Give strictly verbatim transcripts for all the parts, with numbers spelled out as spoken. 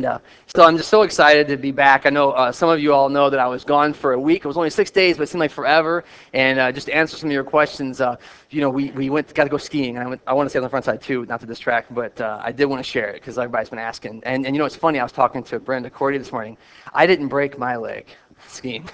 uh, so I'm just so excited to be back. I know uh, some of you all know that I was gone for a week. It was only six days, but it seemed like forever. And uh, just to answer some of your questions, uh, you know, we, we went got to go skiing. I, went, I want to stay on the front side too, not to distract, but uh, I did want to share it because everybody's been asking. And, and you know, it's funny. I was talking to Brenda Cordy this morning. I didn't break my leg skiing.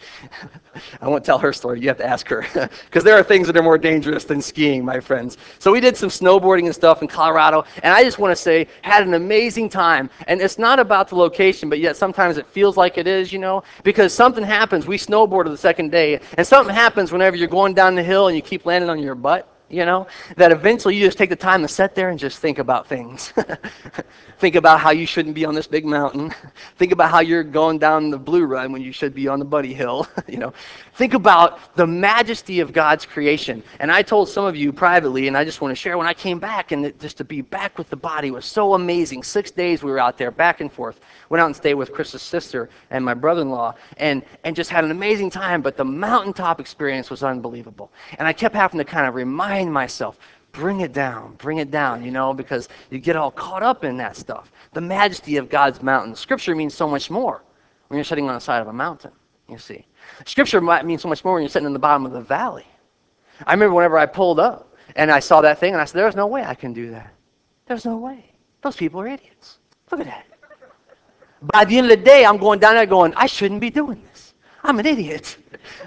I won't tell her story. You have to ask her. Because there are things that are more dangerous than skiing, my friends. So we did some snowboarding and stuff in Colorado, and I just want to say, had an amazing time. And it's not about the location, but yet sometimes it feels like it is, you know, because something happens. We snowboarded the second day, and something happens whenever you're going down the hill and you keep landing on your butt, you know, that eventually you just take the time to sit there and just think about things. Think about how you shouldn't be on this big mountain. Think about how you're going down the Blue Run when you should be on the Buddy Hill. You know, think about the majesty of God's creation. And I told some of you privately, and I just want to share, when I came back, and it, just to be back with the body was so amazing. Six days we were out there, back and forth. Went out and stayed with Chris's sister and my brother-in-law, and, and just had an amazing time. But the mountaintop experience was unbelievable. And I kept having to kind of remind myself, bring it down, bring it down, you know, because you get all caught up in that stuff. The majesty of God's mountain. Scripture means so much more when you're sitting on the side of a mountain, you see. Scripture might mean so much more when you're sitting in the bottom of the valley. I remember whenever I pulled up and I saw that thing and I said, there's no way I can do that. There's no way. Those people are idiots. Look at that. By the end of the day, I'm going down there going, I shouldn't be doing this. I'm an idiot.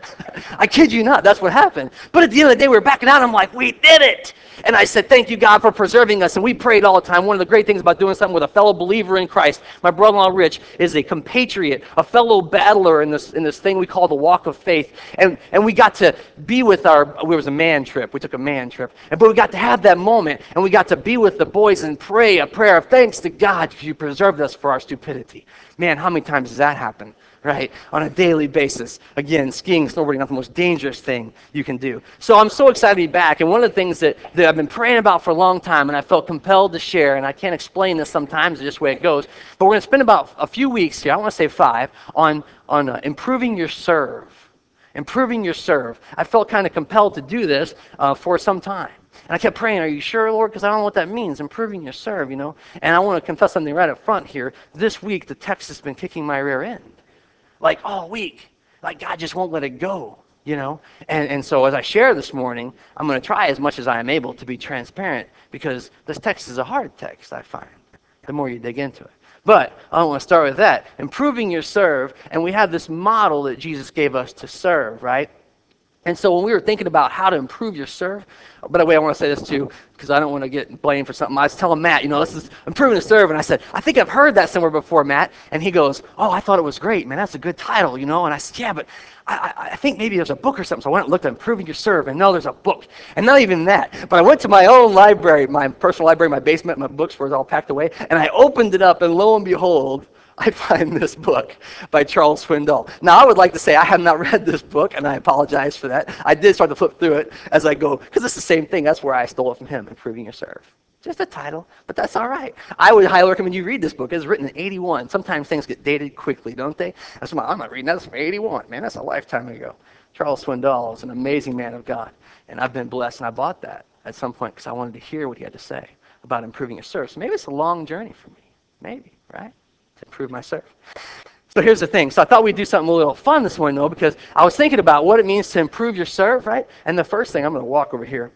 I kid you not, that's what happened. But at the end of the day, we were backing out. I'm like, we did it. And I said, thank you, God, for preserving us. And we prayed all the time. One of the great things about doing something with a fellow believer in Christ, my brother-in-law Rich, is a compatriot, a fellow battler in this in this thing we call the walk of faith. And and we got to be with our, it was a man trip. We took a man trip. And, but we got to have that moment, and we got to be with the boys and pray a prayer of thanks to God because you preserved us for our stupidity. Man, how many times does that happen? Right, on a daily basis. Again, skiing, snowboarding, not the most dangerous thing you can do. So I'm so excited to be back, and one of the things that, that I've been praying about for a long time, and I felt compelled to share, and I can't explain this sometimes, it's just the way it goes, but we're going to spend about a few weeks here, I want to say five, on, on uh, improving your serve. Improving your serve. I felt kind of compelled to do this uh, for some time. And I kept praying, are you sure, Lord? Because I don't know what that means, improving your serve, you know. And I want to confess something right up front here. This week, the text has been kicking my rear end. Like all week. Like God just won't let it go, you know? And and so as I share this morning, I'm going to try as much as I am able to be transparent because this text is a hard text, I find, the more you dig into it. But I want to start with that. Improving your serve, and we have this model that Jesus gave us to serve, right? And so when we were thinking about how to improve your serve, by the way, I want to say this too, because I don't want to get blamed for something. I was telling Matt, you know, this is improving the serve, and I said, I think I've heard that somewhere before, Matt. And he goes, oh, I thought it was great, man. That's a good title, you know. And I said, yeah, but I, I, I think maybe there's a book or something. So I went and looked at Improving Your Serve, and no, there's a book. And not even that, but I went to my own library, my personal library, my basement, my books were all packed away, and I opened it up, and lo and behold, I find this book by Charles Swindoll. Now, I would like to say I have not read this book, and I apologize for that. I did start to flip through it as I go, because it's the same thing. That's where I stole it from him, Improving Your Serve. Just a title, but that's all right. I would highly recommend you read this book. It's written in eighty-one. Sometimes things get dated quickly, don't they? That's why I'm not reading that. That's from eighty-one. Man, that's a lifetime ago. Charles Swindoll is an amazing man of God, and I've been blessed, and I bought that at some point because I wanted to hear what he had to say about improving your serve. So maybe it's a long journey for me. Maybe, right? To improve my serve. So here's the thing. So I thought we'd do something a little fun this morning, though, because I was thinking about what it means to improve your serve, right? And the first thing, I'm going to walk over here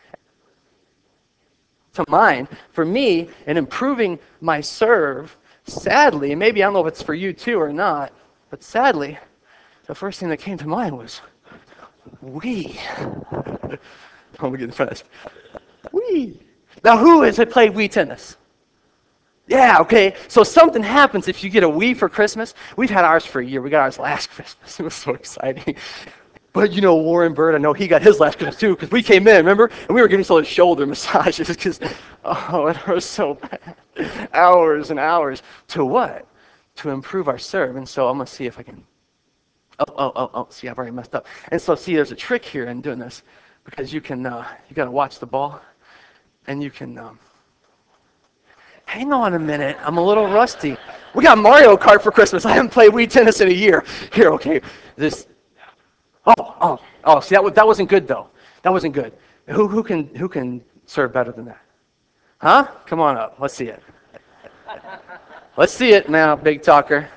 to mine. For me, in improving my serve, sadly, and maybe I don't know if it's for you too or not, but sadly, the first thing that came to mind was Wii. I'm going to get in front of this. Wii. Now, who has played Wii tennis? Yeah, okay. So something happens if you get a Wii for Christmas. We've had ours for a year. We got ours last Christmas. It was so exciting. But you know, Warren Bird, I know he got his last Christmas too, because we came in, remember? And we were giving some shoulder massages because, oh, it was so bad. Hours and hours. To what? To improve our serve. And so I'm going to see if I can. Oh, oh, oh, oh. See, I've already messed up. And so, see, there's a trick here in doing this because you can, uh, you got to watch the ball and you can. Um, Hang on a minute. I'm a little rusty. We got Mario Kart for Christmas. I haven't played Wii tennis in a year. Here, okay. This. Oh, oh, oh. See, that was, that wasn't good though. That wasn't good. Who who can who can serve better than that? Huh? Come on up. Let's see it. Let's see it now, big talker.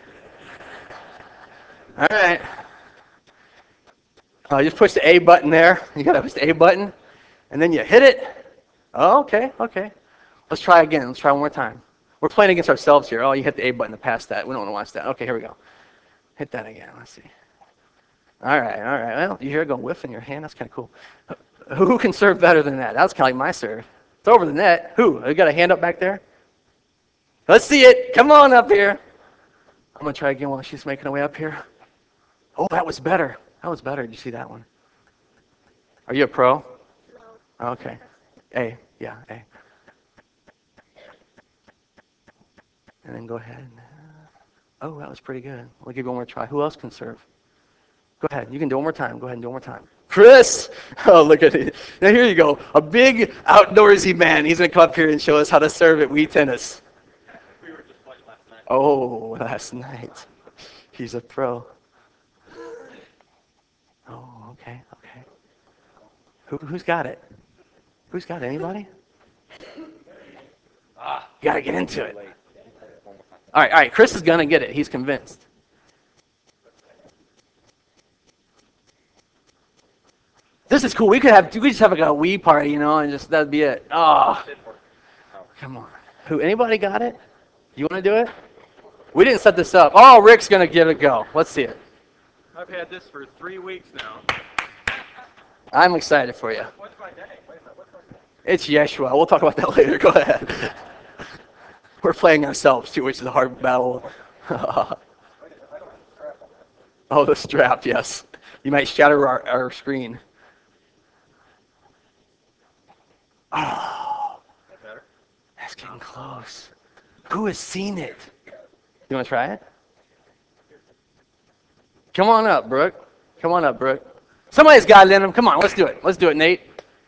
All right. Uh, just push the A button there. You gotta push the A button, and then you hit it. Oh, okay, okay. Let's try again. Let's try one more time. We're playing against ourselves here. Oh, you hit the A button to pass that. We don't want to watch that. Okay, here we go. Hit that again. Let's see. All right, all right. Well, you hear it go whiff in your hand. That's kind of cool. Who can serve better than that? That was kind of like my serve. It's over the net. Who? You got a hand up back there? Let's see it. Come on up here. I'm going to try again while she's making her way up here. Oh, that was better. That was better. Did you see that one? Are you a pro? No. Okay. A. Yeah, A. And then go ahead. Oh, that was pretty good. We'll give you one more try. Who else can serve? Go ahead. You can do it one more time. Go ahead and do it one more time. Chris! Oh, look at it. Now, here you go. A big outdoorsy man. He's going to come up here and show us how to serve at Wii Tennis. We were just playing last night. Oh, last night. He's a pro. Oh, okay, okay. Who, who's got it? Who's got it? Anybody? Ah, you got to get into it. All right, all right. Chris is going to get it. He's convinced. This is cool. We could have, we could just have like a Wii party, you know, and just, that'd be it. Oh, come on. Who, anybody got it? You want to do it? We didn't set this up. Oh, Rick's going to give it a go. Let's see it. I've had this for three weeks now. I'm excited for you. What's my name? Wait a minute. What's my name? It's Yeshua. We'll talk about that later. Go ahead. We're playing ourselves, too, which is a hard battle. Oh, the strap, yes. You might shatter our, our screen. Oh, that's getting close. Who has seen it? You want to try it? Come on up, Brooke. Come on up, Brooke. Somebody's got it in them. Come on, let's do it. Let's do it, Nate.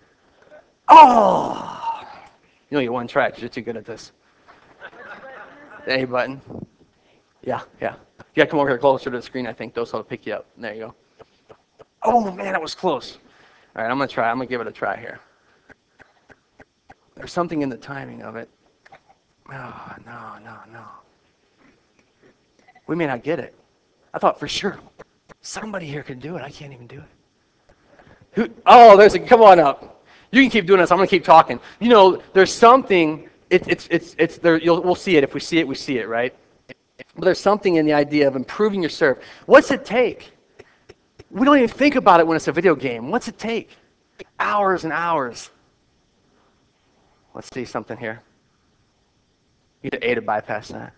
Oh! You only get one try because you're too good at this. The A button. Yeah, yeah. You got to come over here closer to the screen, I think. Those will pick you up. There you go. Oh, man, that was close. All right, I'm going to try. I'm going to give it a try here. There's something in the timing of it. Oh, no, no, no. We may not get it. I thought for sure somebody here could do it. I can't even do it. Who? Oh, there's a, come on up. You can keep doing this. I'm going to keep talking. You know, there's something, it, it's, it's, it's there. You'll, we'll see it. If we see it, we see it, right? But there's something in the idea of improving your serve. What's it take? We don't even think about it when it's a video game. What's it take? Hours and hours. Let's see something here. You get A to bypass that.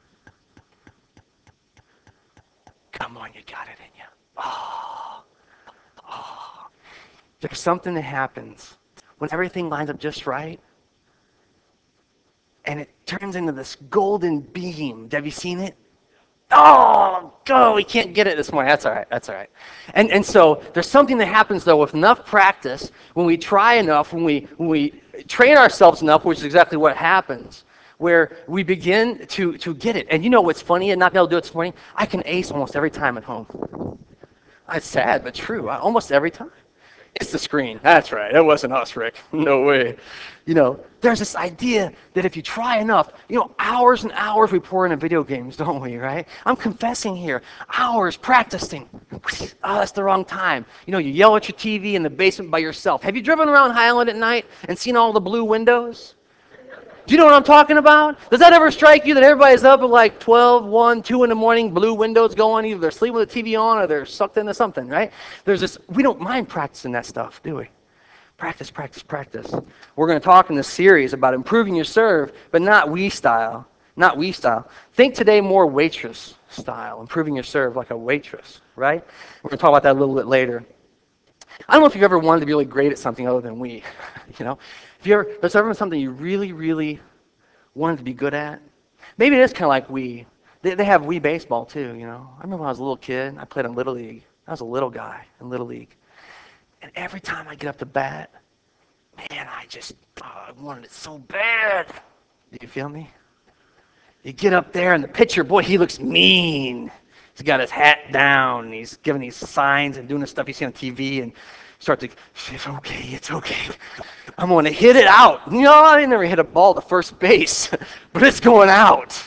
Come on, you got it in you. Oh, oh. There's something that happens when everything lines up just right, and it turns into this golden beam. Have you seen it? Oh, go! We can't get it this morning. That's all right. That's all right. And and so there's something that happens though with enough practice. When we try enough, when we when we train ourselves enough, which is exactly what happens, where we begin to to get it. And you know what's funny? And not be able to do it this morning. I can ace almost every time at home. It's sad but true. I, almost every time. It's the screen. That's right. It wasn't us, Rick. No way. You know, there's this idea that if you try enough, you know, hours and hours we pour into video games, don't we, right? I'm confessing here. Hours practicing. Oh, that's the wrong time. You know, you yell at your T V in the basement by yourself. Have you driven around Highland at night and seen all the blue windows? Do you know what I'm talking about? Does that ever strike you that everybody's up at like twelve, one, two in the morning, blue windows going, either they're sleeping with the T V on or they're sucked into something, right? There's this, we don't mind practicing that stuff, do we? Practice, practice, practice. We're going to talk in this series about improving your serve, but not Wii style, not Wii style. Think today more waitress style, improving your serve like a waitress, right? We're going to talk about that a little bit later. I don't know if you've ever wanted to be really great at something other than Wii, you know? If you ever, there's ever been something you really, really wanted to be good at? Maybe it is kind of like Wii. They, they have Wii baseball too, you know? I remember when I was a little kid, I played in Little League. I was a little guy in Little League. And every time I get up to bat, man, I just, oh, I wanted it so bad. Do you feel me? You get up there and the pitcher, boy, he looks mean. He's got his hat down, and he's giving these signs and doing the stuff you see on T V, and start to, it's okay, it's okay. I'm going to hit it out. You know, I never hit a ball to first base, but it's going out.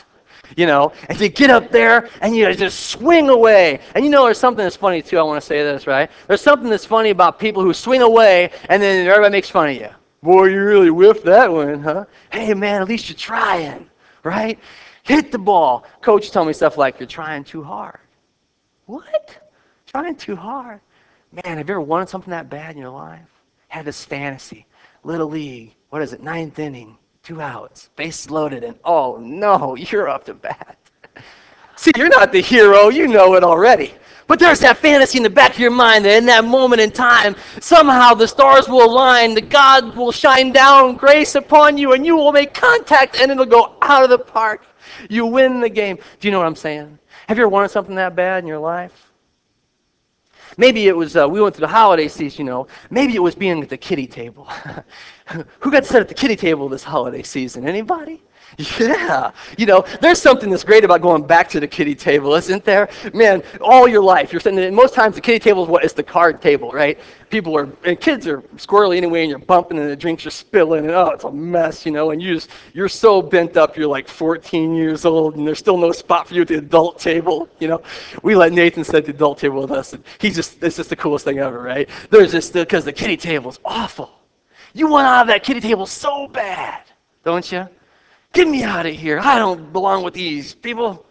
You know, and you get up there and you just swing away. And you know, there's something that's funny too. I want to say this, right? There's something that's funny about people who swing away and then everybody makes fun of you. Boy, you really whiffed that one, huh? Hey, man, at least you're trying, right? Hit the ball. Coach tell me stuff like, you're trying too hard. What? Trying too hard? Man, have you ever wanted something that bad in your life? Had this fantasy. Little league. What is it? Ninth inning. Two outs. Bases loaded. And oh, no, you're up to bat. See, you're not the hero. You know it already. But there's that fantasy in the back of your mind that in that moment in time, somehow the stars will align, the God will shine down grace upon you, and you will make contact, and it'll go out of the park. You win the game. Do you know what I'm saying? Have you ever wanted something that bad in your life? Maybe it was, uh, we went through the holiday season, you know. Maybe it was being at the kiddie table. Who got to sit at the kiddie table this holiday season? Anybody? Yeah. You know, there's something that's great about going back to the kiddie table, isn't there? Man, all your life, you're sitting there, most times the kiddie table is what is the card table, right? People are, and kids are squirrely anyway, and you're bumping, and the drinks are spilling, and oh, it's a mess, you know, and you just, you're so bent up, you're like fourteen years old, and there's still no spot for you at the adult table, you know. We let Nathan sit at the adult table with us, and he's just, it's just the coolest thing ever, right? There's just, because the kiddie table is awful. You want out of that kiddie table so bad, don't you? Get me out of here. I don't belong with these people.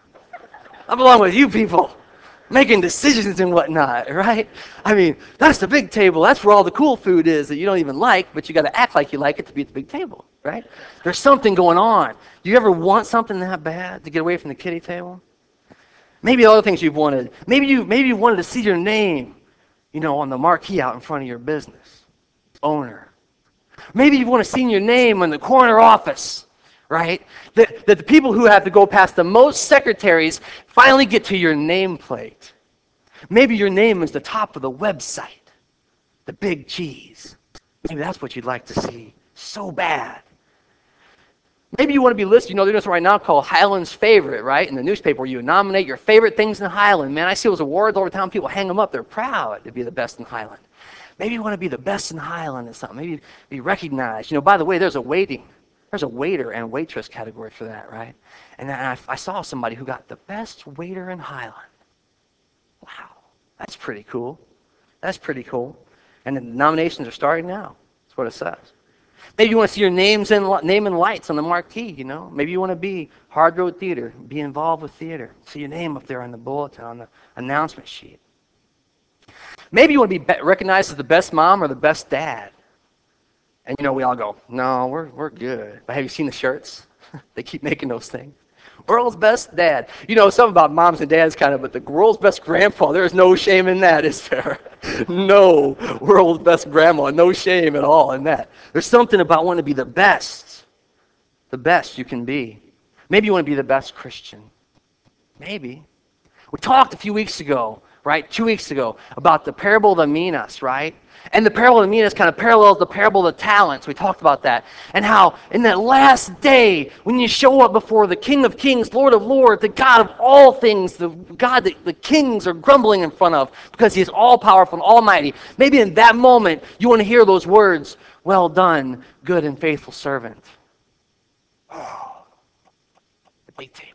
I belong with you people. Making decisions and whatnot, right? I mean, that's the big table. That's where all the cool food is that you don't even like, but you got to act like you like it to be at the big table, right? There's something going on. Do you ever want something that bad to get away from the kiddie table? Maybe other things you've wanted. Maybe you maybe you wanted to see your name, you know, on the marquee out in front of your business owner. Maybe you want to see your name in the corner office, right? That, that the people who have to go past the most secretaries finally get to your nameplate. Maybe your name is the top of the website, the big cheese. Maybe that's what you'd like to see so bad. Maybe you want to be listed. You know, there's this right now called Highland's Favorite, right? In the newspaper, where you nominate your favorite things in Highland. Man, I see those awards all the time. People hang them up. They're proud to be the best in Highland. Maybe you want to be the best in Highland or something. Maybe be recognized. You know, by the way, there's a waiting, there's a waiter and waitress category for that, right? And I, I saw somebody who got the best waiter in Highland. Wow, that's pretty cool. That's pretty cool. And the nominations are starting now. That's what it says. Maybe you want to see your names in, name in lights on the marquee, you know. Maybe you want to be Hard Road Theater, be involved with theater. See your name up there on the bulletin, on the announcement sheet. Maybe you want to be recognized as the best mom or the best dad. And you know, we all go, no, we're, we're good. But have you seen the shirts? They keep making those things. World's best dad. You know, something about moms and dads kind of, but the world's best grandpa, there's no shame in that, is there? No. World's best grandma, no shame at all in that. There's something about wanting to be the best, the best you can be. Maybe you want to be the best Christian. Maybe. We talked a few weeks ago, right, two weeks ago, about the parable of the minas, right? And the parable of the minas kind of parallels the parable of the talents. We talked about that. And how in that last day, when you show up before the King of Kings, Lord of Lords, the God of all things, the God that the kings are grumbling in front of because he is all-powerful and almighty, maybe in that moment you want to hear those words, well done, good and faithful servant. Oh, the wait table.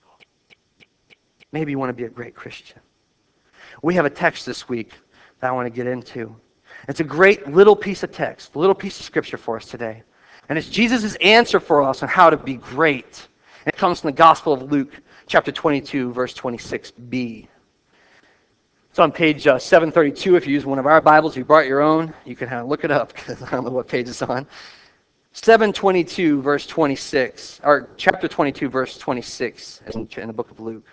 Maybe you want to be a great Christian. We have a text this week that I want to get into. It's a great little piece of text, a little piece of scripture for us today. And it's Jesus' answer for us on how to be great. And it comes from the Gospel of Luke, chapter twenty-two, verse twenty-six b. It's on page uh, seven thirty-two. If you use one of our Bibles, if you brought your own, you can kind of look it up because I don't know what page it's on. seven twenty-two, verse twenty-six, or chapter twenty-two, verse twenty-six in, in the book of Luke.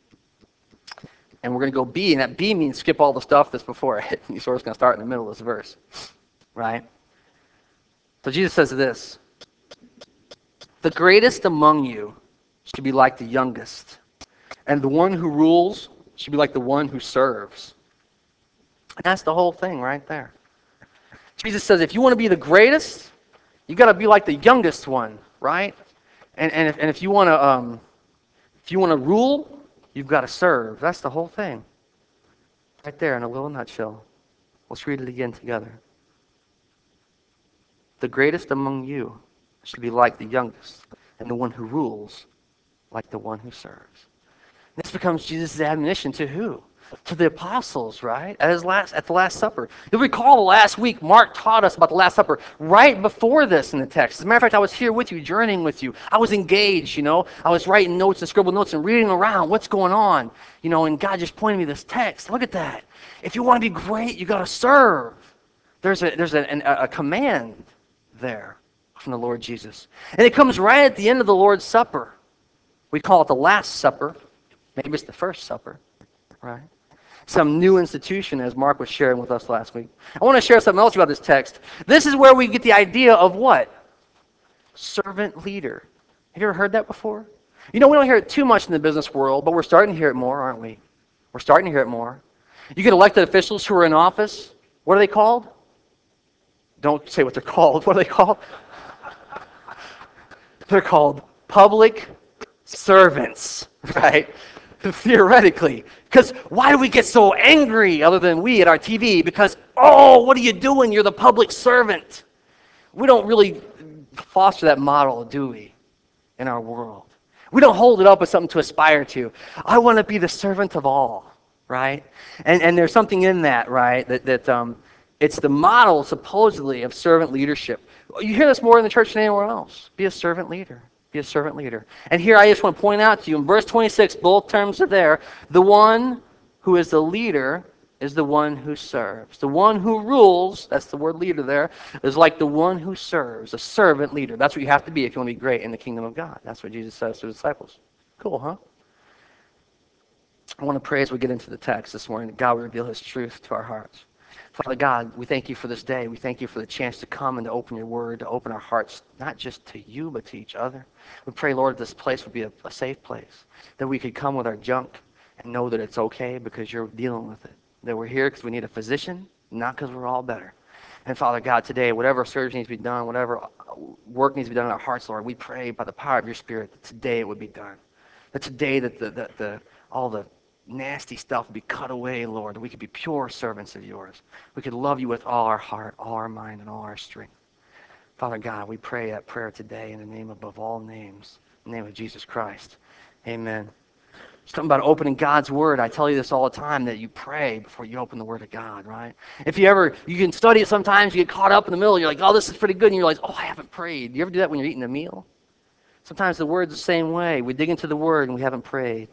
And we're going to go B, and that B means skip all the stuff that's before it. You're sort of going to start in the middle of this verse, right? So Jesus says this, the greatest among you should be like the youngest, and the one who rules should be like the one who serves. And that's the whole thing right there. Jesus says if you want to be the greatest, you got to be like the youngest one, right? And, and, if, and if you want to um, if you want to rule, you've got to serve. That's the whole thing. Right there in a little nutshell. Let's read it again together. The greatest among you should be like the youngest, and the one who rules like the one who serves. This becomes Jesus' admonition to who? To the apostles, right? At his last, at the Last Supper. You'll recall last week, Mark taught us about the Last Supper right before this in the text. As a matter of fact, I was here with you, journeying with you. I was engaged, you know. I was writing notes and scribbled notes and reading around what's going on, you know, and God just pointed me this text. Look at that. If you want to be great, you got to serve. There's a there's a, an, a command there from the Lord Jesus. And it comes right at the end of the Lord's Supper. We call it the Last Supper. Maybe it's the First Supper, right? Some new institution, as Mark was sharing with us last week. I want to share something else about this text. This is where we get the idea of what? Servant leader. Have you ever heard that before? You know, we don't hear it too much in the business world, but we're starting to hear it more, aren't we? We're starting to hear it more. You get elected officials who are in office. What are they called? Don't say what they're called. What are they called? They're called public servants, right? Theoretically. Because why do we get so angry, other than we at our T V? Because, oh, what are you doing? You're the public servant. We don't really foster that model, do we, in our world? We don't hold it up as something to aspire to. I want to be the servant of all, right? And and there's something in that, right, that, that um, it's the model, supposedly, of servant leadership. You hear this more in the church than anywhere else. Be a servant leader. Be a servant leader. And here I just want to point out to you, in verse twenty-six, both terms are there. The one who is the leader is the one who serves. The one who rules, that's the word leader there, is like the one who serves, a servant leader. That's what you have to be if you want to be great in the kingdom of God. That's what Jesus says to the disciples. Cool, huh? I want to pray as we get into the text this morning that God will reveal his truth to our hearts. Father God, we thank you for this day. We thank you for the chance to come and to open your word, to open our hearts, not just to you, but to each other. We pray, Lord, this place would be a, a safe place, that we could come with our junk and know that it's okay because you're dealing with it, that we're here because we need a physician, not because we're all better. And Father God, today, whatever surgery needs to be done, whatever work needs to be done in our hearts, Lord, we pray by the power of your Spirit that today it would be done. That today that the, the, the all the nasty stuff would be cut away, Lord, that we could be pure servants of yours. We could love you with all our heart, all our mind, and all our strength. Father God, we pray that prayer today in the name above all names, in the name of Jesus Christ. Amen. Something about opening God's Word. I tell you this all the time, that you pray before you open the Word of God, right? If you ever, you can study it sometimes, you get caught up in the middle, you're like, oh, this is pretty good, and you realize, oh, I haven't prayed. You ever do that when you're eating a meal? Sometimes the Word's the same way. We dig into the Word and we haven't prayed.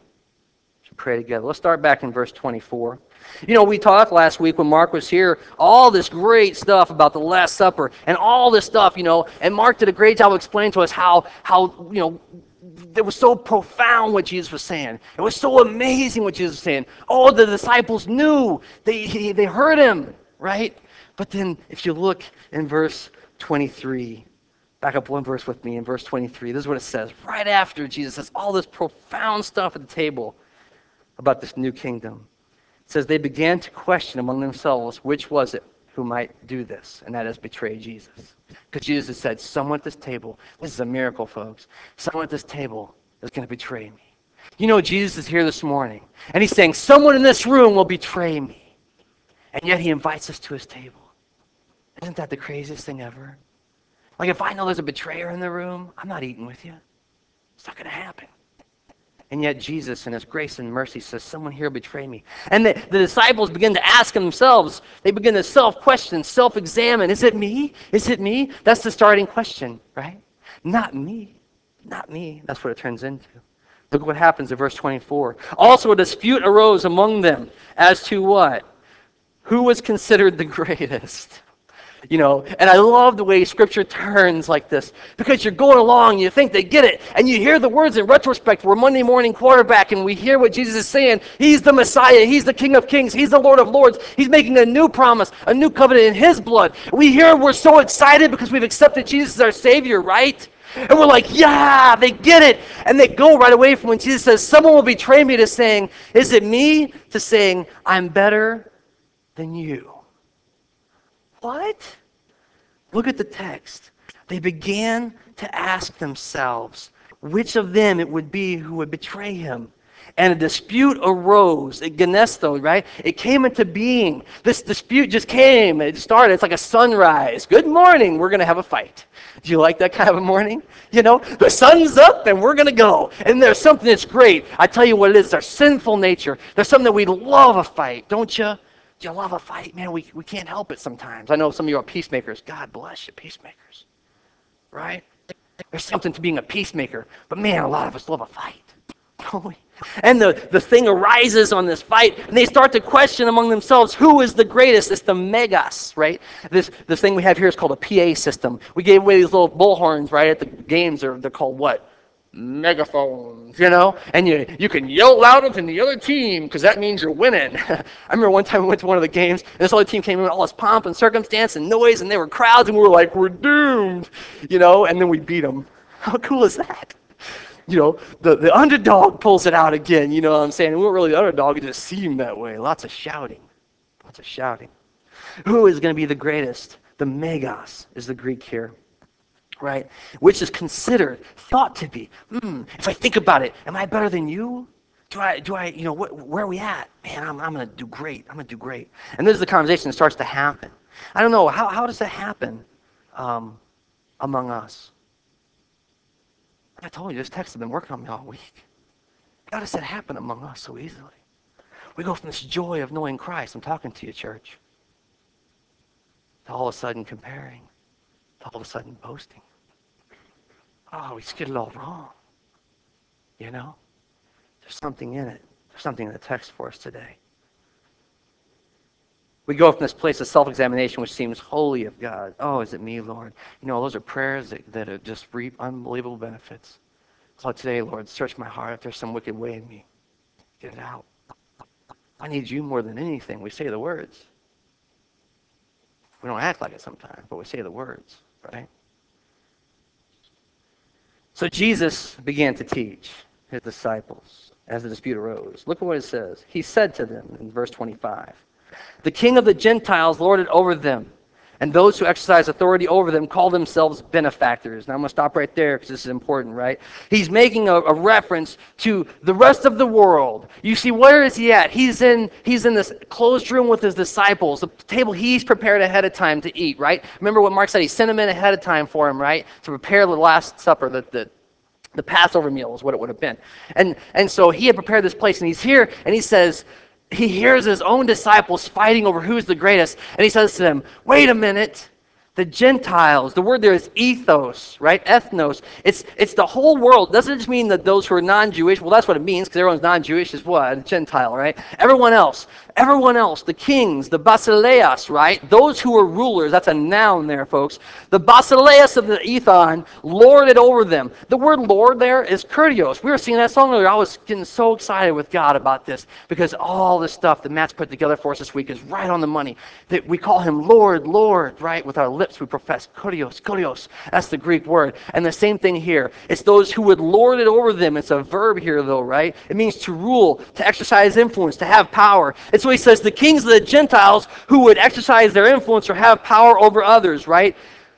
Pray together. Let's start back in verse twenty-four. You know, we talked last week when Mark was here, all this great stuff about the Last Supper and all this stuff, you know, and Mark did a great job of explaining to us how, how you know, it was so profound what Jesus was saying. It was so amazing what Jesus was saying. Oh, the disciples knew. They, he, they heard him, right? But then if you look in verse twenty-three, back up one verse with me in verse twenty-three, this is what it says. Right after Jesus says all this profound stuff at the table about this new kingdom. It says they began to question among themselves which was it who might do this, and that is betray Jesus. Because Jesus has said, someone at this table, this is a miracle, folks, someone at this table is going to betray me. You know, Jesus is here this morning, and he's saying, someone in this room will betray me. And yet he invites us to his table. Isn't that the craziest thing ever? Like, if I know there's a betrayer in the room, I'm not eating with you. It's not going to happen. And yet Jesus, in his grace and mercy, says, someone here betrayed me. And the, the disciples begin to ask themselves, they begin to self-question, self-examine. Is it me? Is it me? That's the starting question, right? Not me. Not me. That's what it turns into. Look what happens in verse twenty-four. Also a dispute arose among them as to what? Who was considered the greatest? You know, and I love the way Scripture turns like this, because you're going along, you think they get it, and you hear the words in retrospect. We're Monday morning quarterback, and we hear what Jesus is saying. He's the Messiah. He's the King of Kings. He's the Lord of Lords. He's making a new promise, a new covenant in his blood. We hear, we're so excited because we've accepted Jesus as our Savior, right? And we're like, yeah, they get it. And they go right away from when Jesus says, someone will betray me, to saying, is it me? To saying, I'm better than you. What? Look at the text. They began to ask themselves which of them it would be who would betray him. And a dispute arose. It genesto, right? It came into being. This dispute just came. It started. It's like a sunrise. Good morning. We're going to have a fight. Do you like that kind of a morning? You know, the sun's up and we're going to go. And there's something that's great. I tell you what it is. It's our sinful nature. There's something that we love a fight, don't you? Do you love a fight? Man, we, we can't help it sometimes. I know some of you are peacemakers. God bless you, peacemakers. Right? There's something to being a peacemaker. But man, a lot of us love a fight. And the, the thing arises on this fight, and they start to question among themselves, who is the greatest? It's the megas, right? This this thing we have here is called a P A system. We gave away these little bullhorns, right, at the games, or they're called what? Megaphones, you know? And you, you can yell louder than the other team, because that means you're winning. I remember one time we went to one of the games, and this other team came in with all this pomp and circumstance and noise, and they were crowds, and we were like, we're doomed, you know? And then we beat them. How cool is that? You know, the, the underdog pulls it out again, you know what I'm saying? We weren't really the underdog, it just seemed that way. Lots of shouting. Lots of shouting. Who is going to be the greatest? The megas is the Greek here, right? Which is considered, thought to be, hmm, if I think about it, am I better than you? Do I, do I, you know, wh- where are we at? Man, I'm, I'm going to do great. I'm going to do great. And this is the conversation that starts to happen. I don't know, how, how does that happen um, among us? I told you, this text has been working on me all week. How does that happen among us so easily? We go from this joy of knowing Christ, I'm talking to you, church, to all of a sudden comparing, to all of a sudden boasting. Oh, we just get it all wrong. You know? There's something in it. There's something in the text for us today. We go from this place of self-examination, which seems holy of God. Oh, is it me, Lord? You know, those are prayers that, that are just reap unbelievable benefits. So today, Lord, search my heart. If there's some wicked way in me, get it out. I need you more than anything. We say the words. We don't act like it sometimes, but we say the words, right? So Jesus began to teach his disciples as the dispute arose. Look at what it says. He said to them in verse twenty-five, "The king of the Gentiles lorded over them, and those who exercise authority over them call themselves benefactors." Now I'm going to stop right there because this is important, right? He's making a, a reference to the rest of the world. You see, where is he at? He's in he's in this closed room with his disciples, the table he's prepared ahead of time to eat, right? Remember what Mark said? He sent them in ahead of time for him, right? To prepare the Last Supper, the, the, the Passover meal is what it would have been. And, and so he had prepared this place, and he's here, and he says, he hears his own disciples fighting over who's the greatest, and he says to them, wait a minute, the Gentiles, the word there is ethos, right? Ethnos. It's it's the whole world. Doesn't just mean that those who are non-Jewish, well, that's what it means, because everyone's non-Jewish is what? A Gentile, right? Everyone else, everyone else, the kings, the basileas, right? Those who are rulers, that's a noun there, folks. The basileas of the ethon lorded over them. The word lord there is kurios. We were singing that song earlier. I was getting so excited with God about this, because all this stuff that Matt's put together for us this week is right on the money. That we call him Lord, Lord, right? With our lips we profess kurios, kurios. That's the Greek word. And the same thing here. It's those who would lord it over them. It's a verb here, though, right? It means to rule, to exercise influence, to have power. And so he says the kings of the Gentiles who would exercise their influence or have power over others, right?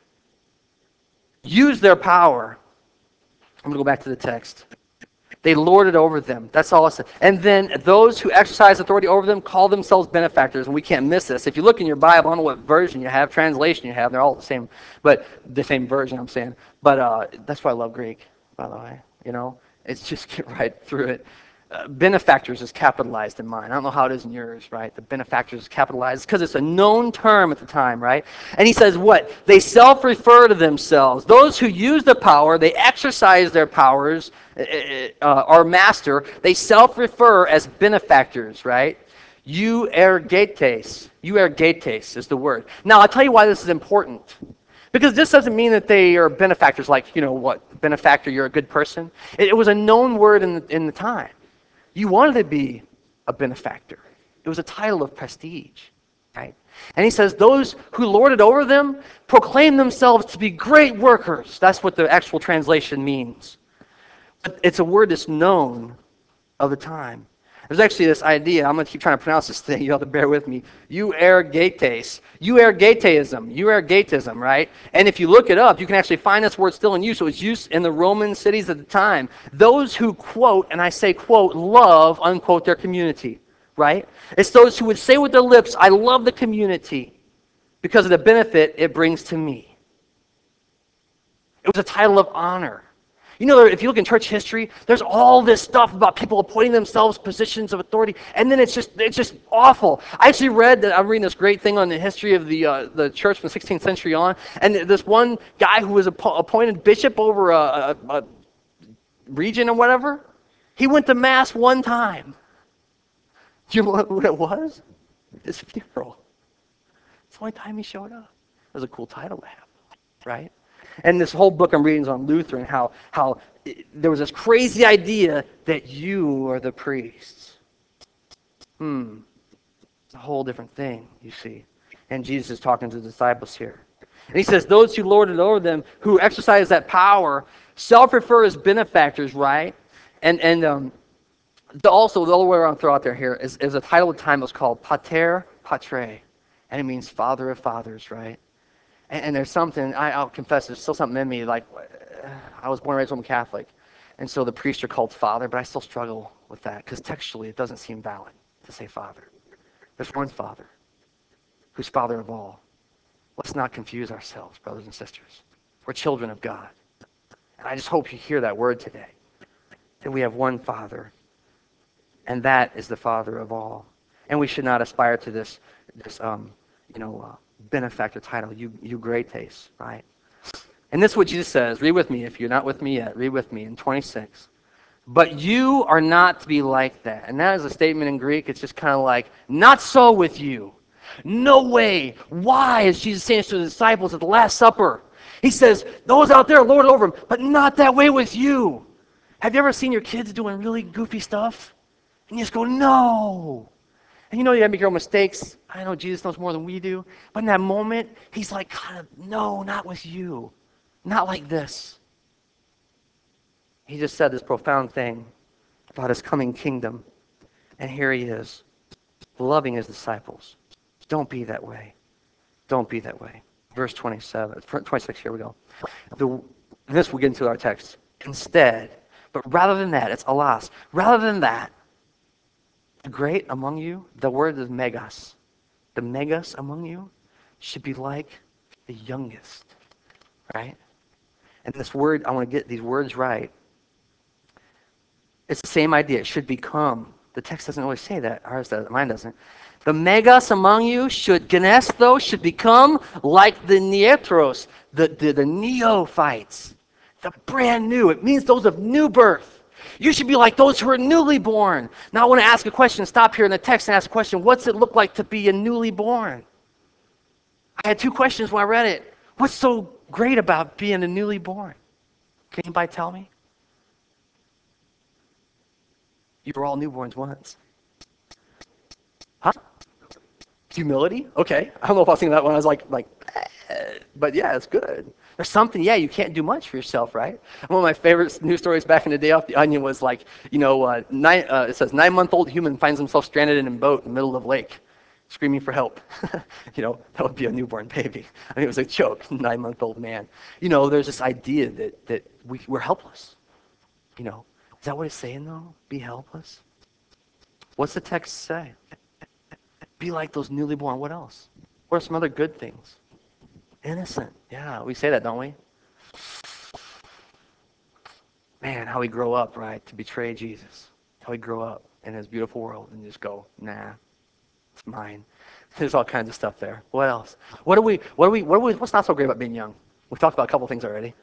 Use their power. I'm going to go back to the text. They lord it over them. That's all it says. And then those who exercise authority over them call themselves benefactors, and we can't miss this. If you look in your Bible, I don't know what version you have, translation you have, they're all the same, but the same version, I'm saying. But uh, that's why I love Greek, by the way. You know, it's just get right through it. Uh, benefactors is capitalized in mine. I don't know how it is in yours, right? The benefactors is capitalized because it's a known term at the time, right? And he says what? They self-refer to themselves. Those who use the power, they exercise their powers, uh, uh, our master, they self-refer as benefactors, right? You ergetes. You ergetes is the word. Now, I'll tell you why this is important. Because this doesn't mean that they are benefactors like, you know what, benefactor, you're a good person. It, it was a known word in the, in the time. You wanted to be a benefactor. It was a title of prestige, right? And he says, those who lord it over them proclaim themselves to be great workers. That's what the actual translation means. But it's a word that's known of the time. There's actually this idea, I'm going to keep trying to pronounce this thing, you have to bear with me. Euergetes. Euergetism. Euergetism, right? And if you look it up, you can actually find this word still in use. So it's used in the Roman cities at the time. Those who quote, and I say quote, love, unquote, their community, right? It's those who would say with their lips, I love the community because of the benefit it brings to me. It was a title of honor. You know, if you look in church history, there's all this stuff about people appointing themselves positions of authority, and then it's just it's just awful. I actually read that I'm reading this great thing on the history of the uh, the church from the sixteenth century on, and this one guy who was appo- appointed bishop over a, a, a region or whatever, he went to mass one time. Do you know what, what it was? His funeral. It's the only time he showed up. It was a cool title to have, right? And this whole book I'm reading is on Luther and how, how it, there was this crazy idea that you are the priests. Hmm. It's a whole different thing, you see. And Jesus is talking to the disciples here. And he says, those who lord it over them, who exercise that power, self-refer as benefactors, right? And and um, the, also, the other way around throw out there here is, is a title of time that was called Pater Patre. And it means father of fathers, right? And, and there's something, I, I'll confess, there's still something in me, like, I was born and raised Roman Catholic, and so the priests are called father, but I still struggle with that, because textually it doesn't seem valid to say father. There's one Father, who's Father of all. Let's not confuse ourselves, brothers and sisters. We're children of God. And I just hope you hear that word today, that we have one Father, and that is the Father of all. And we should not aspire to this, this um, you know, uh, benefactor title, you, you great taste, right? And this is what Jesus says. Read with me if you're not with me yet. Read with me in twenty-six. But you are not to be like that. And that is a statement in Greek. It's just kind of like, not so with you. No way. Why is Jesus saying this to the disciples at the Last Supper? He says, those out there, lord over them, but not that way with you. Have you ever seen your kids doing really goofy stuff? And you just go, no. And you know you gotta make your own mistakes. I know Jesus knows more than we do. But in that moment, he's like, kind of, no, not with you. Not like this. He just said this profound thing about his coming kingdom. And here he is, loving his disciples. Don't be that way. Don't be that way. Verse twenty-seven, twenty-six, here we go. The, this we'll get into our text. Instead, but rather than that, it's alas. Rather than that, the great among you, the word is megas. The megas among you should be like the youngest, right? And this word, I want to get these words right. It's the same idea. It should become. The text doesn't always say that. Ours does. Mine doesn't. The megas among you should, genesto, should become like the nietros, the, the, the neophytes, the brand new. It means those of new birth. You should be like those who are newly born. Now I want to ask a question. Stop here in the text and ask a question. What's it look like to be a newly born? I had two questions when I read it. What's so great about being a newly born? Can anybody tell me? You were all newborns once. Huh? Humility? Okay. I don't know if I was thinking that when I was like, like, eh, but yeah, it's good. There's something, yeah, you can't do much for yourself, right? One of my favorite news stories back in the day off the Onion was like, you know, uh, nine, uh, it says, nine-month-old human finds himself stranded in a boat in the middle of lake, screaming for help. You know, that would be a newborn baby. I mean, it was a joke, nine-month-old man. You know, there's this idea that, that we, we're helpless. You know, is that what it's saying, though? Be helpless? What's the text say? Be like those newly born. What else? What are some other good things? Innocent. Yeah, we say that, don't we? Man, how we grow up, right, to betray Jesus. How we grow up in his beautiful world and just go, nah, it's mine. There's all kinds of stuff there. What else? What are we, what are we, what are we, what's not so great about being young? We've talked about a couple things already.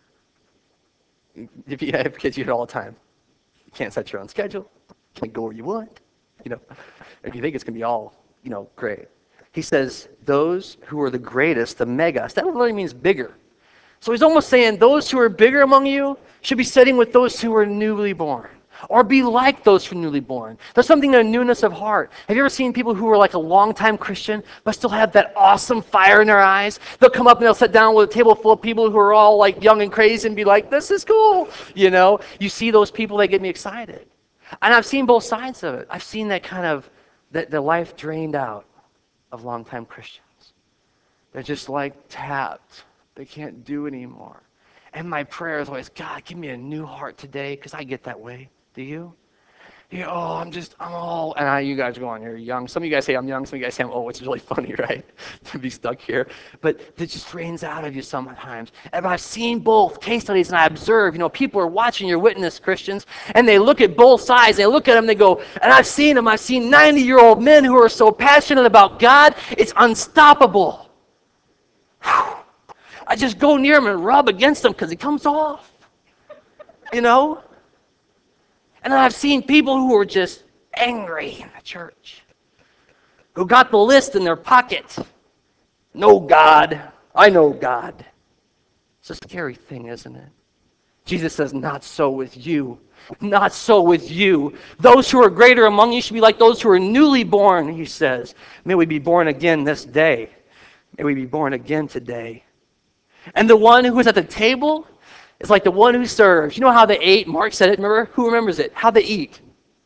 If you have kids, you hear it all the time. You can't set your own schedule. Can't go where you want. You know, if you think it's going to be all, you know, great. He says, those who are the greatest, the megas, that literally means bigger. So he's almost saying those who are bigger among you should be sitting with those who are newly born. Or be like those who are newly born. There's something in a newness of heart. Have you ever seen people who are like a long-time Christian but still have that awesome fire in their eyes? They'll come up and they'll sit down with a table full of people who are all like young and crazy and be like, this is cool. You know, you see those people, they get me excited. And I've seen both sides of it. I've seen that kind of, the, the life drained out of longtime Christians. They're just like tapped. They can't do anymore. And my prayer is always, God, give me a new heart today, because I get that way. Do you? You oh, I'm just, I'm all, and I, you guys are going, you're young. Some of you guys say I'm young, some of you guys say I'm old, which is really funny, right? To be stuck here. But it just drains out of you sometimes. And I've seen both case studies, and I observe, you know, people are watching your witness, Christians, and they look at both sides, they look at them, they go, and I've seen them, I've seen ninety-year-old men who are so passionate about God, it's unstoppable. Whew. I just go near him and rub against him because he comes off, you know? And then I've seen people who are just angry in the church, who got the list in their pocket. No God. I know God. It's a scary thing, isn't it? Jesus says, not so with you. Not so with you. Those who are greater among you should be like those who are newly born, he says. May we be born again this day. May we be born again today. And the one who is at the table is like the one who serves. You know how they ate? Mark said it, remember? Who remembers it? How they eat?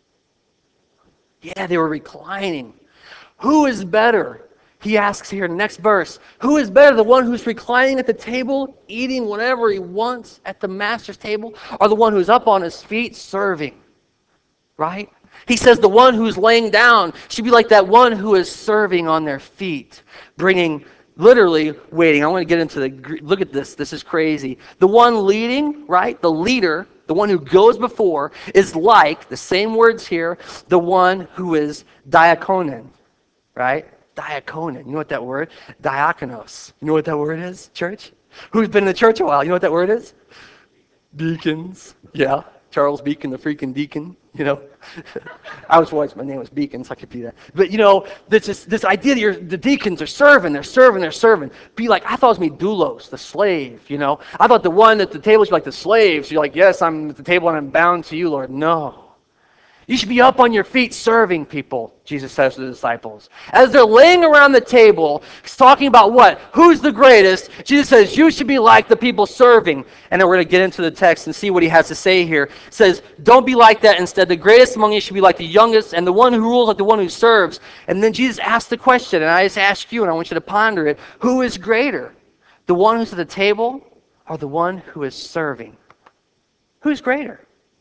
Yeah, they were reclining. Who is better? He asks here in the next verse. Who is better, the one who's reclining at the table, eating whatever he wants at the master's table, or the one who's up on his feet serving? Right? He says the one who's laying down should be like that one who is serving on their feet, bringing, literally waiting. I want to get into the, look at this. This is crazy. The one leading, right? The leader, the one who goes before, is like, the same words here, the one who is diakonon, right? Diakonon. You know what that word? Diakonos. You know what that word is, church? Who's been in the church a while? You know what that word is? Deacons. Yeah. Charles Beacon, the freaking deacon, you know. I was once, my name was Beacon, so I could be that. But, you know, this this, this idea that you're, the deacons are serving, they're serving, they're serving. Be like, I thought it was me, doulos, the slave, you know. I thought the one at the table should be like the slave. So you're like, yes, I'm at the table and I'm bound to you, Lord. No. You should be up on your feet serving people, Jesus says to the disciples. As they're laying around the table, he's talking about what? Who's the greatest? Jesus says, you should be like the people serving. And then we're going to get into the text and see what he has to say here. It says, don't be like that. Instead, the greatest among you should be like the youngest, and the one who rules like the one who serves. And then Jesus asked the question, and I just ask you, and I want you to ponder it. Who is greater? The one who's at the table or the one who is serving? Who's greater?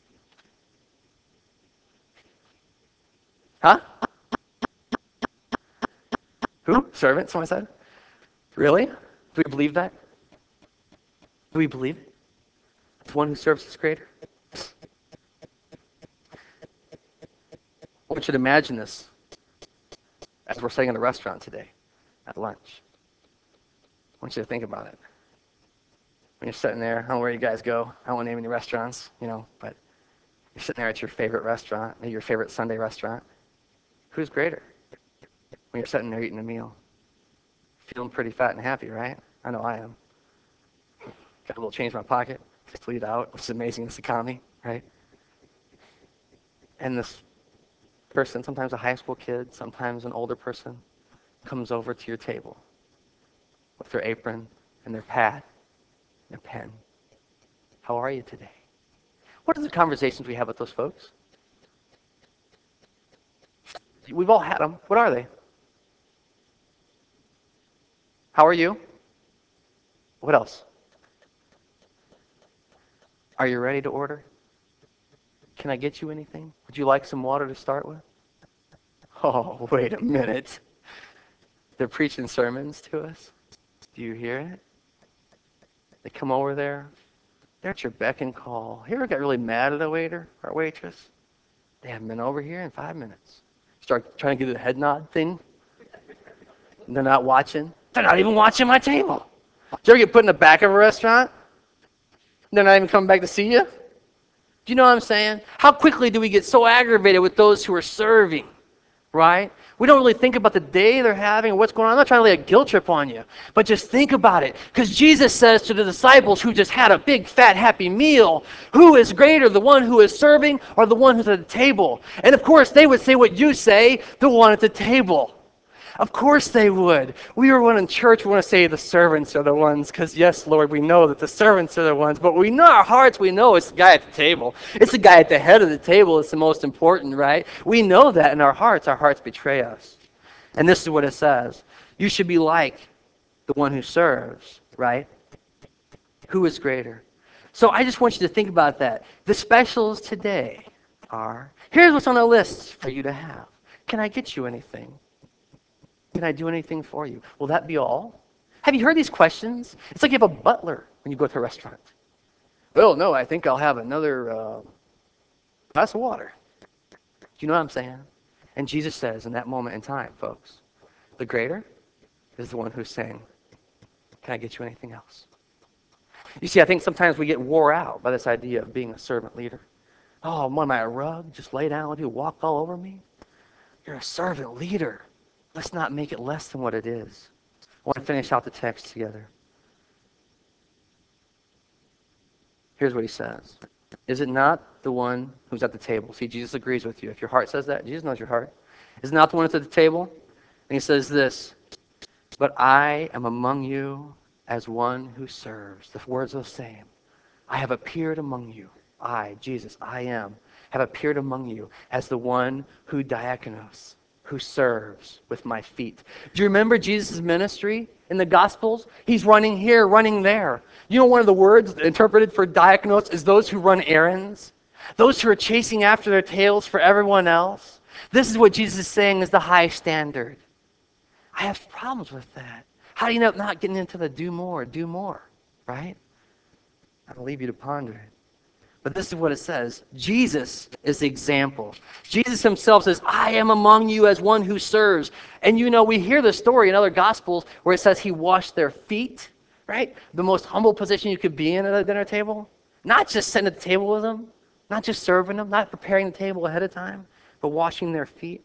Huh? Who? Servant, someone said? Really? Do we believe that? Do we believe it? The one who serves is greater? I want you to imagine this as we're sitting in a restaurant today at lunch. I want you to think about it. When you're sitting there, I don't know where you guys go. I don't want to name any restaurants, you know, but you're sitting there at your favorite restaurant, maybe your favorite Sunday restaurant. Who's greater? When you're sitting there eating a meal. Feeling pretty fat and happy, right? I know I am. Got a little change in my pocket, just leave it out, which is amazing in this economy, right? And this person, sometimes a high school kid, sometimes an older person, comes over to your table with their apron and their pad and their pen. How are you today? What are the conversations we have with those folks? We've all had them. What are they? How are you? What else? Are you ready to order? Can I get you anything? Would you like some water to start with? Oh, wait a minute. They're preaching sermons to us. Do you hear it? They come over there. They're at your beck and call. You ever got really mad at a waiter or waitress? They haven't been over here in five minutes. Start trying to get the head nod thing. They're not watching. They're not even watching my table. Did you ever get put in the back of a restaurant? They're not even coming back to see you? Do you know what I'm saying? How quickly do we get so aggravated with those who are serving, right? We don't really think about the day they're having or what's going on. I'm not trying to lay a guilt trip on you, but just think about it. Because Jesus says to the disciples who just had a big, fat, happy meal, who is greater, the one who is serving or the one who's at the table? And of course, they would say what you say, the one at the table. Of course they would. We were one in church, we want to say the servants are the ones, because yes, Lord, we know that the servants are the ones, but we know our hearts, we know it's the guy at the table. It's the guy at the head of the table that's the most important, right? We know that in our hearts, our hearts betray us. And this is what it says. You should be like the one who serves, right? Who is greater? So I just want you to think about that. The specials today are, here's what's on the list for you to have. Can I get you anything? Can I do anything for you? Will that be all? Have you heard these questions? It's like you have a butler when you go to a restaurant. Well, no, I think I'll have another uh, glass of water. Do you know what I'm saying? And Jesus says in that moment in time, folks, the greater is the one who's saying, can I get you anything else? You see, I think sometimes we get wore out by this idea of being a servant leader. Oh, what am I, a rug? Just lay down with you, walk all over me? You're a servant leader. Let's not make it less than what it is. I want to finish out the text together. Here's what he says. Is it not the one who's at the table? See, Jesus agrees with you. If your heart says that, Jesus knows your heart. Is it not the one that's at the table? And he says this, but I am among you as one who serves. The words are the same. I have appeared among you. I, Jesus, I am, have appeared among you as the one who diakonos, who serves with my feet. Do you remember Jesus' ministry in the Gospels? He's running here, running there. You know, one of the words interpreted for diakonos is those who run errands, those who are chasing after their tails for everyone else. This is what Jesus is saying is the high standard. I have problems with that. How do you end up not getting into the do more, do more, right? I'll leave you to ponder it. But this is what it says. Jesus is the example. Jesus himself says, I am among you as one who serves. And you know, we hear the story in other Gospels where it says he washed their feet, right? The most humble position you could be in at a dinner table. Not just sitting at the table with them, not just serving them, not preparing the table ahead of time, but washing their feet.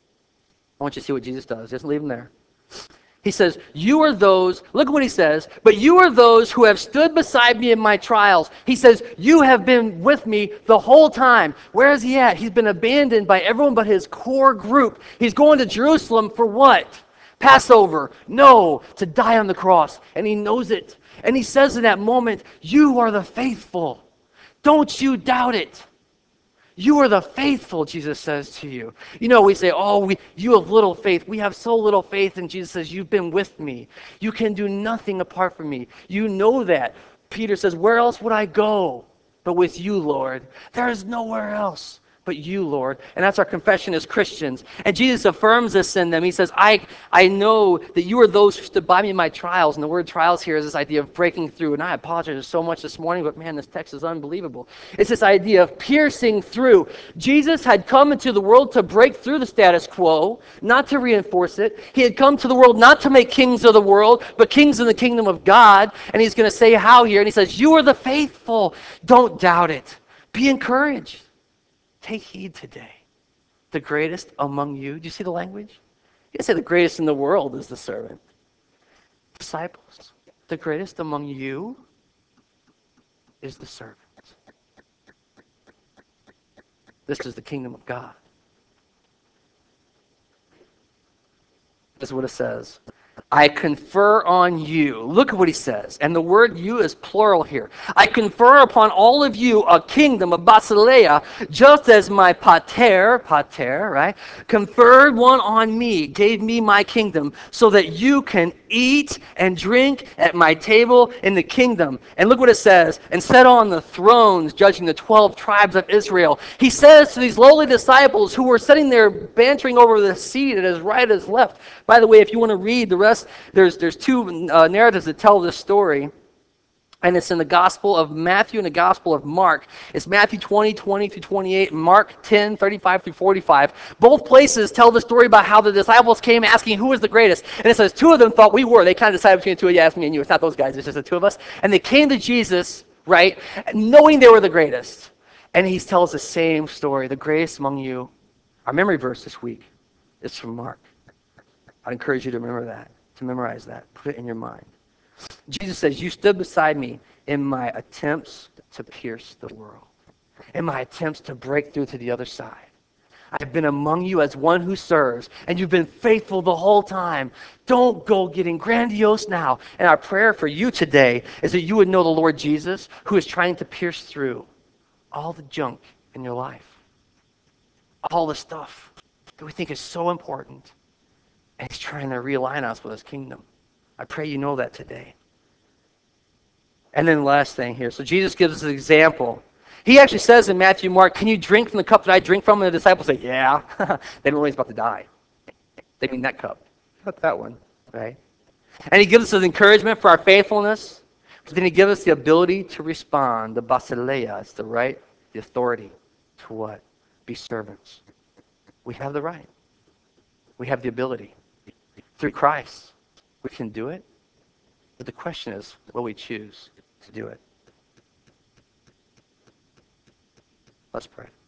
I want you to see what Jesus does. Just leave them there. He says, you are those, look at what he says, but you are those who have stood beside me in my trials. He says, you have been with me the whole time. Where is he at? He's been abandoned by everyone but his core group. He's going to Jerusalem for what? Passover. No, to die on the cross. And he knows it. And he says in that moment, you are the faithful. Don't you doubt it. You are the faithful, Jesus says to you. You know, we say, oh, we, you have little faith. We have so little faith. And Jesus says, you've been with me. You can do nothing apart from me. You know that. Peter says, where else would I go but with you, Lord? There is nowhere else but you, Lord. And that's our confession as Christians. And Jesus affirms this in them. He says, I, I know that you are those who stood by me in my trials. And the word trials here is this idea of breaking through. And I apologize so much this morning, but man, this text is unbelievable. It's this idea of piercing through. Jesus had come into the world to break through the status quo, not to reinforce it. He had come to the world not to make kings of the world, but kings in the kingdom of God. And he's going to say how here. And he says, you are the faithful. Don't doubt it. Be encouraged. Take heed today. The greatest among you. Do you see the language? You can say the greatest in the world is the servant. Disciples. The greatest among you is the servant. This is the kingdom of God. This is what it says. I confer on you. Look at what he says. And the word you is plural here. I confer upon all of you a kingdom of basileia, just as my pater, pater, right, conferred one on me, gave me my kingdom, so that you can eat and drink at my table in the kingdom. And look what it says. And sat on the thrones, judging the twelve tribes of Israel. He says to these lowly disciples who were sitting there bantering over the seat at his right, his left. By the way, if you want to read the rest, there's there's two uh, narratives that tell this story. And it's in the Gospel of Matthew and the Gospel of Mark. It's Matthew twenty, twenty through twenty-eight, and Mark ten, thirty-five through forty-five. Both places tell the story about how the disciples came asking who was the greatest. And it says two of them thought we were. They kind of decided between the two of you, asked me and you. It's not those guys, it's just the two of us. And they came to Jesus, right, knowing they were the greatest. And he tells the same story. The greatest among you. Our memory verse this week is from Mark. I encourage you to remember that, to memorize that. Put it in your mind. Jesus says, you stood beside me in my attempts to pierce the world, in my attempts to break through to the other side. I've been among you as one who serves, and you've been faithful the whole time. Don't go getting grandiose now. And our prayer for you today is that you would know the Lord Jesus, who is trying to pierce through all the junk in your life, all the stuff that we think is so important, and he's trying to realign us with his kingdom. I pray you know that today. And then the last thing here. So Jesus gives us an example. He actually says in Matthew, Mark, can you drink from the cup that I drink from? And the disciples say, yeah. They don't know he's about to die. They mean that cup, not that one, right? And he gives us an encouragement for our faithfulness. But then he gives us the ability to respond. The basileia, it's the right, the authority to what? Be servants. We have the right. We have the ability. Through Christ, we can do it. But the question is, will we choose to do it? Let's pray.